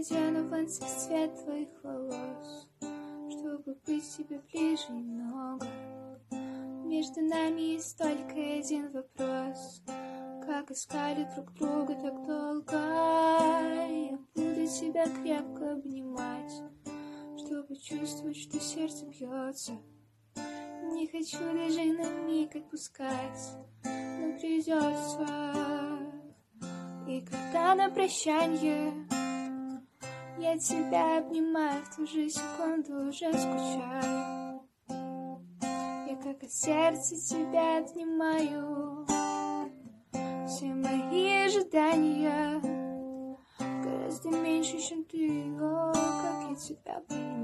надену венцы в цвет твоих волос, чтобы быть тебе ближе немного. Между нами есть только один вопрос: как искали друг друга так долго? Я буду тебя крепко обнимать, чтобы чувствовать, что сердце бьется. Не хочу даже на миг отпускать, но придется. И когда на прощанье я тебя обнимаю, в ту же секунду уже скучаю. Я как от сердца тебя отнимаю. Все мои ожидания гораздо меньше, чем ты. О, как я тебя понимаю.